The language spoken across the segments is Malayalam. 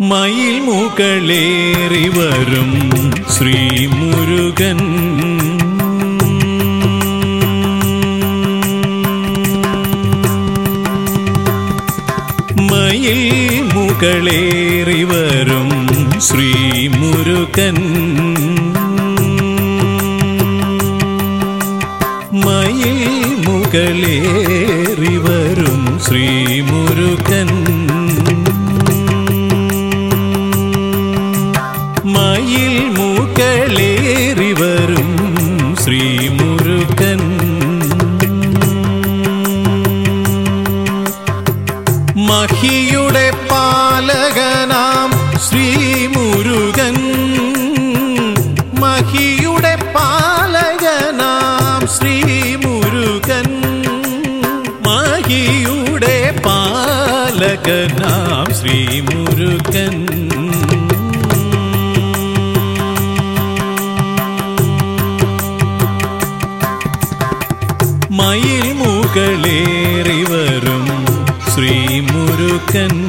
മയിൽ മുകളേറി വരും ശ്രീമുരുകൻ മയിൽ മുകളേറി വരും ശ്രീമുരുകൻ മയിൽ മുകളേറി വരും ശ്രീമുരുകൻ മയിൽ മുകളേറി വരും ശ്രീമുരുകൻ മഹിയുടെ പാലകനാം ശ്രീമുരുകൻ മഹിയുടെ പാലകനാം ശ്രീമുരുകൻ മഹിയുടെ പാലകനാം ശ്രീമുരുകൻ മയിൽ മുകളേറി വരും ശ്രീമുരുകൻ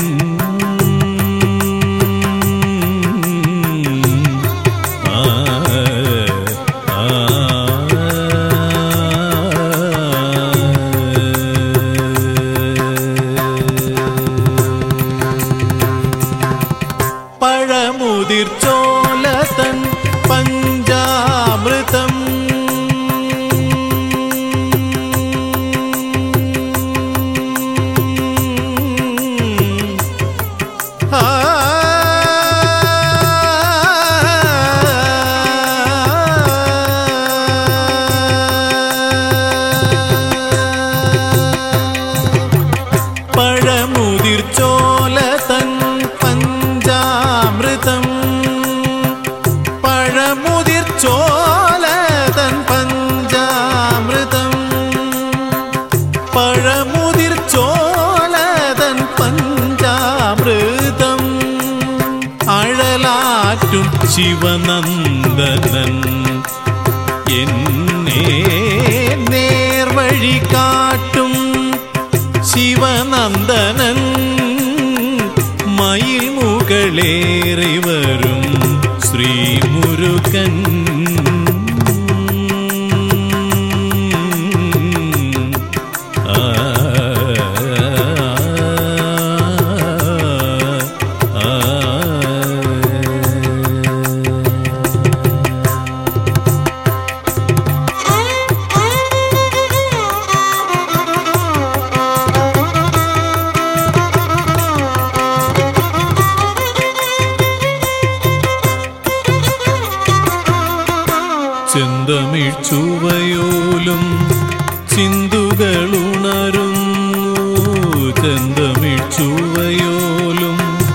പഴമുതിർച്ചോല തൻ പഞ്ചാമൃതം പഴമുതിർച്ചോല തൻ പഞ്ചാമൃതം പഴമുതിർച്ചോല തൻ പഞ്ചാമൃതം പഴമുതിർച്ചോല തൻ പഞ്ചാമൃതം അഴലാറ്റും ശിവനന്ദനൻ എന്നെ നേർവഴി കാട്ടും ശിവനന്ദനൻ മയിൽ മുകളേറി വരും ശ്രീമുരുകൻ ചെന്തമിഴ് ചുവയോലും ചിന്തുകളുണരുന്നു ചെന്തമിഴ് ചുവയോലും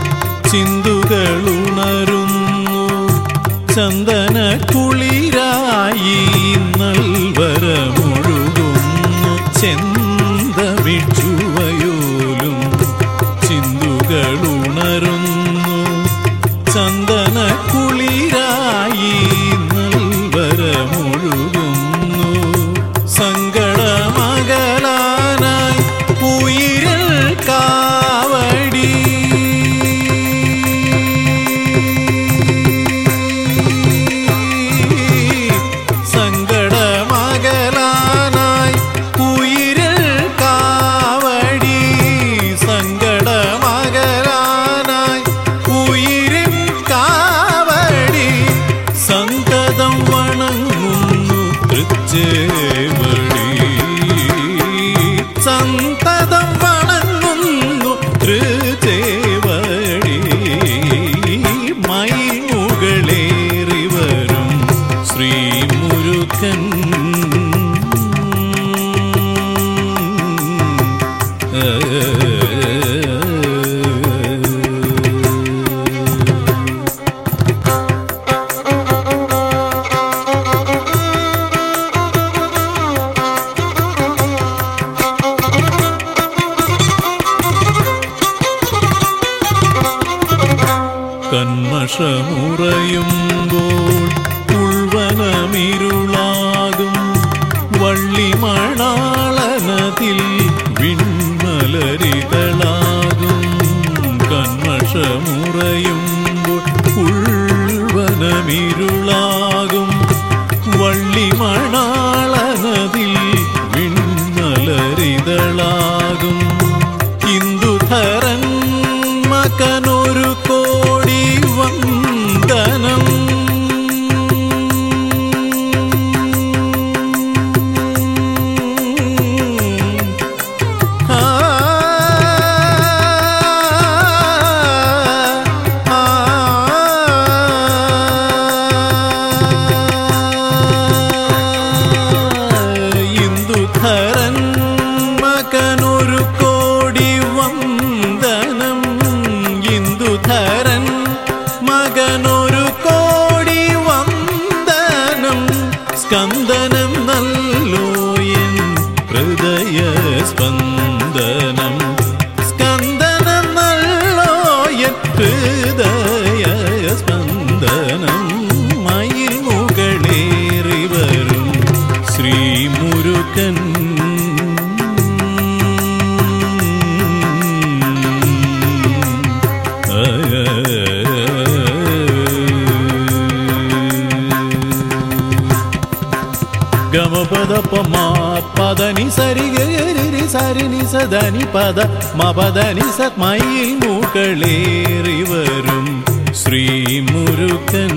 ചിന്തുകളുണരുന്നു ചന്ദന കുളിരായി നൽവരമൊഴുകുന്നു ചെന്തമിഴ് ചുവയോലും ചിന്തുകളുണരുന്നു ചന്ദന കുളിരായി മുഴുകുന്നു സങ്കടമകലാനായി ഉയിരിൽ കാവടി സങ്കടമകലാനായി ഉയിരിൽ കാവടി സങ്കടമകലാനായി ഉയിരിൽ കാവടി സന്തതം വണങ്ങുന്നു തൃച്ചേവടി സന്തതം വണങ്ങുന്നു തൃച്ചേവടി മയിൽ മുകളേറി വരും ശ്രീമുരുകൻ കന്മഷമുറയുമ്പോൾ ഉൾവനമിരുളാകും വള്ളിമണാളനതിൽ വിൺമലരികളാകും കന്മഷമുറ ഇതളാകും ഇന്ദുധരൻ മകനൊരു കോടി വന്ദനം. ഇന്ദുധരൻ മകനൊരു കോടി വന്ദനം. ഇന്ദുധരൻ മകനൊരു കോടി വന്ദനം. സ്കന്ദനം നല്ലോ എൻ ഹൃദയ സ്പന്ദനം. സ്കന്ദനം നല്ലോ എൻ ഹൃദയ സ്പന്ദനം. മയിൽ മുകളേറി വരും ശ്രീമുരുകൻ. గమపద పమా పదని సరి గరి సరి ని సదని పద మపదని సత్ മയിൽ മുകളേറി വരും ശ്രീമുരുകൻ.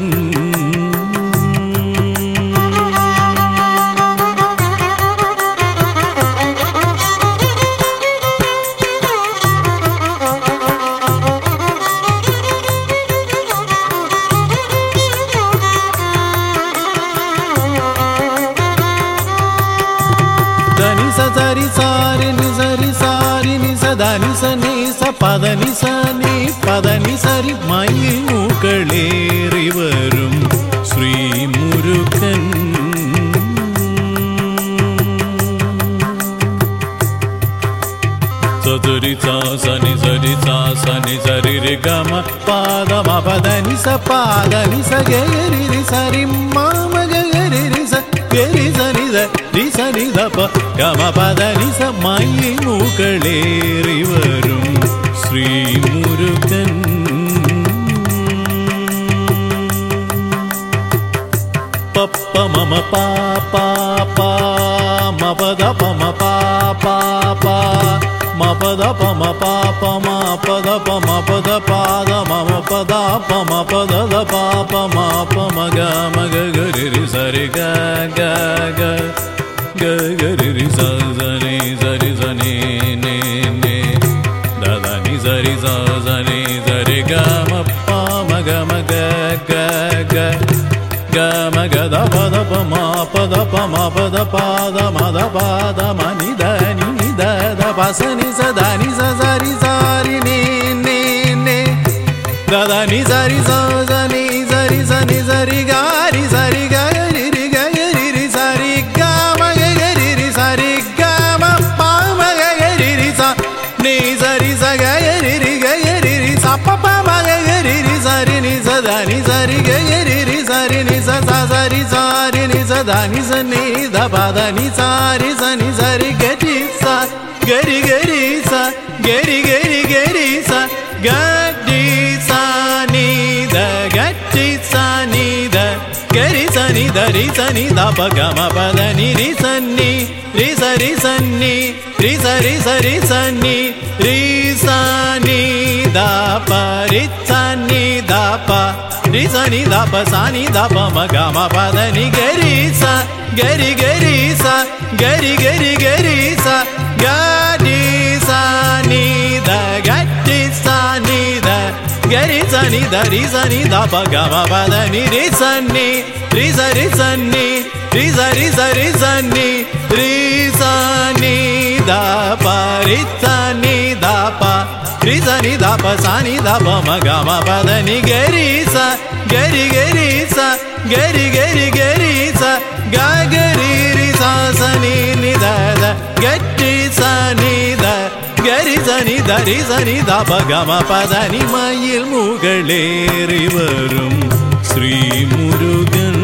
సరి సారి ని సదని సని స పదని సని పదని సరి മയിൽ മുകളേറി വരും ശ്രീമുരുകൻ. സരി സനി സരി രി ഗമ പാദ മപദനി സ പാദനി സ ഗരി രി സരി മമ ഗരി രി സ ഗരി സനി സ രി സനി ധ പ ഗമ പദനി സ മയിൽ മുകളേറി വരും ശ്രീമുരുകൻ. പപ്പ മമ പാ മപദ പമ പാ മപദ പമ പാപ മപദ പമ പദ പാദ മമ പദ പമ പദ ദ പാപ മപ മഗ മഗ ഗരി രി സരി ഗ ഗ ഗ ഗ ഗരി രി സ സനി സരി സനി നി നി ദ ദ നി സരി സ സനി സരി ഗ മ പ മഗ മഗ ഗ ഗ ഗ മഗ ദ പദ പമ പദ പമ പദ പാദ മദ പാദ മനി ദ നി നി ദ ദ പസനി സ ദ നി സ സരി സരി നി നി നി ദ ദ നി സരി സ സനി സരി സനി സരി ഗ രി സരി ഗ രി രി ഗ രി രി സരി ഗ മഗ ഗരി രി സരി ഗ മ പ മഗ ഗരി രി സ നി സരി സ ഗ രി രി ഗ രി രി സ പ പ മഗ ഗരി രി സരി നി സ ദ നി സരി ഗ രി രി സരി നി സ സ സരി സരി നി സ ദ നി സ നി ധ പ ധ നി സരി സ നി സരി ഗ രി സ ഗരി ഗരി സ ഗരി ഗരി ഗരി സ ഗ രി സ നി ധ ഗ രി സ നി ധ ഗരി സ നി ധ രി സ നി ധ പ ഗ മ പ ധ നി രി സ നി രി സ രി സ നി രി സ രി സ രി സ നി രി സ നി ധ പ രി സ നി ധ പ രി സ നി ധ പ സ നി ധ പ മ ഗ മ പ ധ നി ഗരി സ ഗരി ഗരി സ ഗരി ഗരി ഗരി സ ഗ രി സ നി ധ ഗ രി സ നി ധ ഗരി സ നി ധ രി സ നി ധ പ ഗ മ പ ധ നി രി സ നി രി സ രി സ നി രി സ രി സ രി സ നി രി സ നി ധ പ രി സ നി ധ പ രി സ നി ധ പ സ നി ധ പ മ ഗ മ പ ധ നി ഗരി സ ഗരി ഗരി സ ഗരി ഗരി ഗരി സ ഗ ഗരി രി സ സ നി നി ധ ധ ഗ രി സ നി ധ ഗരി സ നി ധ രി സ നി ധ പ ഗ മ പ ധ നി മയിൽ മുകളേറി വരും ശ്രീമുരുകൻ.